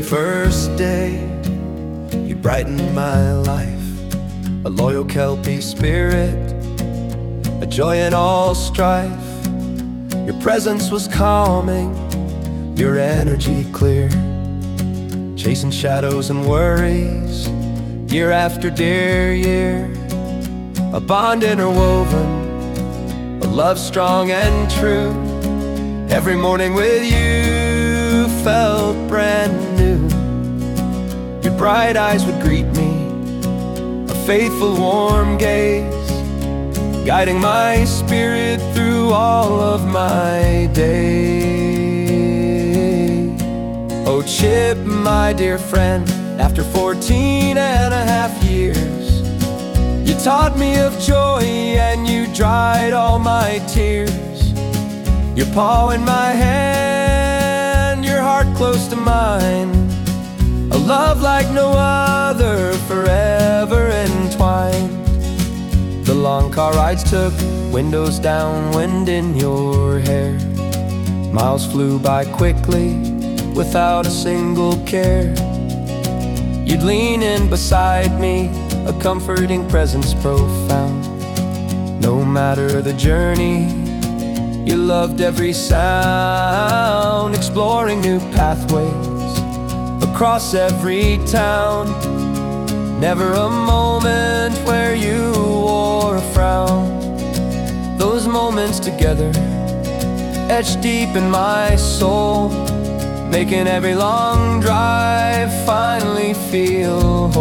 first day, you brightened my life. A loyal Kelpie spirit, a joy in all strife. Your presence was calming, your energy clear, chasing shadows and worries, year after dear year. A bond interwoven, a love strong and true. Every morning with you felt brand new. Your bright eyes would greet me, a faithful warm gaze, guiding my spirit through all of my day. Oh Chip, my dear friend, after 14.5 years, you taught me of joy and you dried all my tears. Your paw in my hand, your heart close to mine, a love like no other, forever entwined. The long car rides took, windows down, wind in your hair. Miles flew by quickly, without a single care. You'd lean in beside me, a comforting presence profound. No matter the journey, you loved every sound, exploring new pathways across every town. Never a moment where you wore a frown. Those moments together, etched deep in my soul, making every long drive finally feel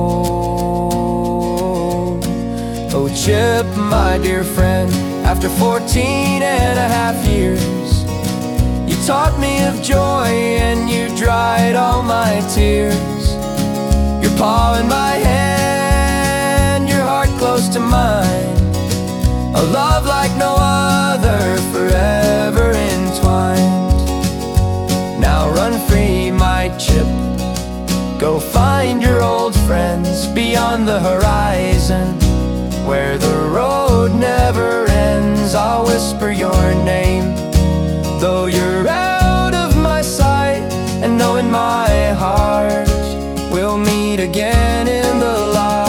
whole. Oh Chip, my dear friend, after 14.5 years, you taught me of joy and you dried all my tears. Your paw in my hand, your heart close to mine, a love like no other, forever entwined. Now run free, my Chip, go find your old friends beyond the horizon, where the road never ends. I'll whisper your name, though you're out of my sight, and know in my heart we'll meet again in the light.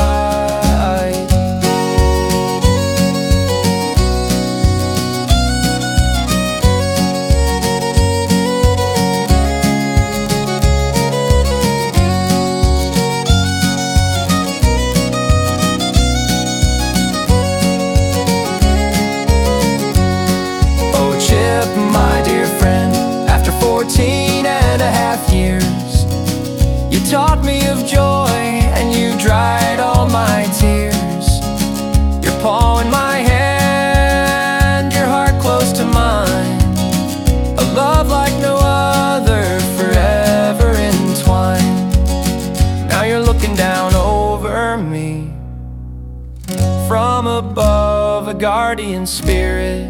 My dear friend, after 14.5 years, you taught me of joy and you dried all my tears. Your paw in my hand, your heart close to mine, a love like no other, forever entwined. Now you're looking down over me, from above, a guardian spirit,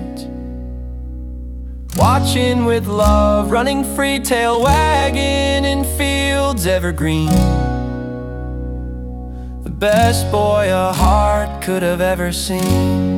watching with love, running free, tail wagging in fields evergreen. The best boy a heart could have ever seen.